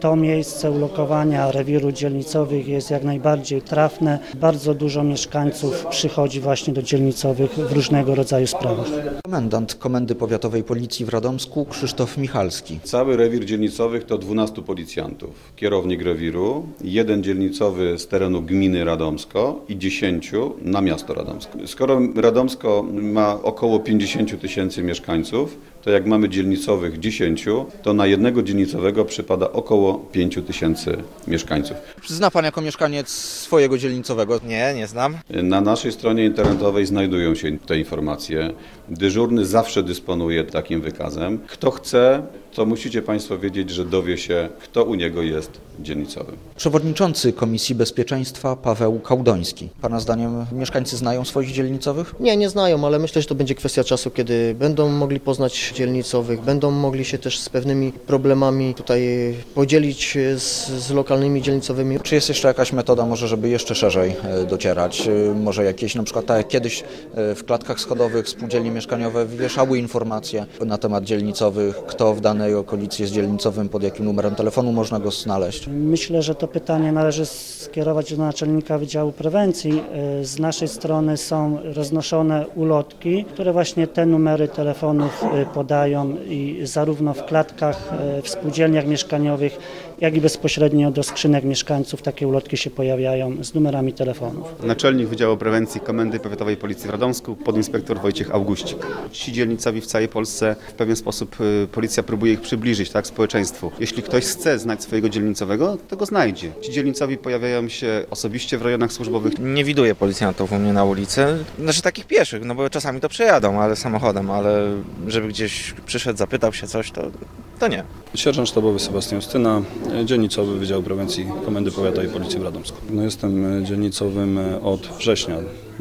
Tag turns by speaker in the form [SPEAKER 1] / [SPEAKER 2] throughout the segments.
[SPEAKER 1] to miejsce ulokowania rewirów dzielnicowych jest jak najbardziej trafne. Bardzo dużo mieszkańców przychodzi właśnie do dzielnicowych w różnego rodzaju sprawach.
[SPEAKER 2] Komendant Komendy Powiatowej Policji w Radomsku Krzysztof Michalski.
[SPEAKER 3] Cały rewir dzielnicowych to 12 policjantów. Kierownik rewiru, 1 dzielnicowy z terenu gminy Radomsko i 10 na miasto Radomsko. Skoro Radomsko ma około 50 tysięcy mieszkańców, to jak mamy dzielnicowych 10, to na jednego dzielnicowego przypada około 5 tysięcy mieszkańców.
[SPEAKER 2] Zna pan jako mieszkaniec swojego dzielnicowego?
[SPEAKER 4] Nie znam.
[SPEAKER 3] Na naszej stronie internetowej znajdują się te informacje. Dyżurny zawsze dysponuje takim wykazem. Kto chce, to musicie Państwo wiedzieć, że dowie się, kto u niego jest dzielnicowym.
[SPEAKER 2] Przewodniczący Komisji Bezpieczeństwa Paweł Kałdoński. Pana zdaniem mieszkańcy znają swoich dzielnicowych?
[SPEAKER 5] Nie znają, ale myślę, że to będzie kwestia czasu, kiedy będą mogli poznać dzielnicowych, będą mogli się też z pewnymi problemami tutaj podzielić z lokalnymi dzielnicowymi.
[SPEAKER 2] Czy jest jeszcze jakaś metoda może, żeby jeszcze szerzej docierać? Może jakieś na przykład tak jak kiedyś w klatkach schodowych spółdzielnie mieszkaniowe wieszały informacje na temat dzielnicowych, kto w danej okolicy jest dzielnicowym, pod jakim numerem telefonu można go znaleźć?
[SPEAKER 1] Myślę, że to pytanie należy skierować do naczelnika Wydziału Prewencji. Z naszej strony są roznoszone ulotki, które właśnie te numery telefonów podają i zarówno w klatkach, w spółdzielniach mieszkaniowych, jak i bezpośrednio do skrzynek mieszkańców takie ulotki się pojawiają z numerami telefonów.
[SPEAKER 6] Naczelnik Wydziału Prewencji Komendy Powiatowej Policji w Radomsku, podinspektor Wojciech Auguscik. Ci dzielnicowi w całej Polsce w pewien sposób policja próbuje ich przybliżyć, tak, społeczeństwu. Jeśli ktoś chce znać swojego dzielnicowego, to go znajdzie. Ci dzielnicowi pojawiają się osobiście w rejonach służbowych.
[SPEAKER 4] Nie widuję policjantów u mnie na ulicy. Znaczy takich pieszych, no bo czasami to przejadą, ale samochodem, ale żeby gdzieś przyszedł, zapytał się coś, to nie.
[SPEAKER 7] Sierżant sztabowy Sebastian Styna, dzielnicowy Wydział Prewencji Komendy Powiatowej Policji w Radomsku. Jestem dzielnicowym od września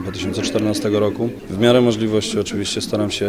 [SPEAKER 7] 2014 roku. W miarę możliwości oczywiście staram się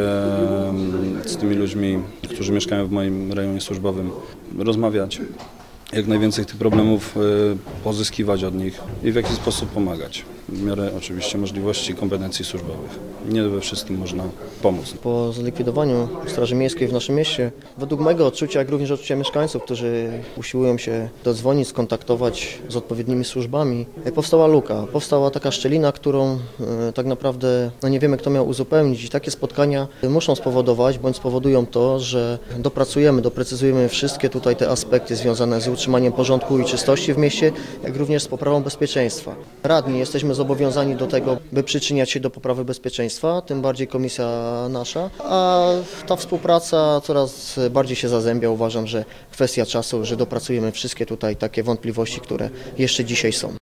[SPEAKER 7] z tymi ludźmi, którzy mieszkają w moim rejonie służbowym, rozmawiać. Jak najwięcej tych problemów pozyskiwać od nich i w jakiś sposób pomagać. W miarę oczywiście możliwości i kompetencji służbowych. Nie we wszystkim można pomóc.
[SPEAKER 5] Po zlikwidowaniu Straży Miejskiej w naszym mieście, według mojego odczucia, jak również odczucia mieszkańców, którzy usiłują się dodzwonić, skontaktować z odpowiednimi służbami, powstała luka, powstała taka szczelina, którą tak naprawdę nie wiemy, kto miał uzupełnić. I takie spotkania muszą spowodować, bądź spowodują to, że doprecyzujemy wszystkie tutaj te aspekty związane z utrzymaniem porządku i czystości w mieście, jak również z poprawą bezpieczeństwa. Radni jesteśmy zobowiązani do tego, by przyczyniać się do poprawy bezpieczeństwa, tym bardziej komisja nasza, a ta współpraca coraz bardziej się zazębia. Uważam, że kwestia czasu, że dopracujemy wszystkie tutaj takie wątpliwości, które jeszcze dzisiaj są.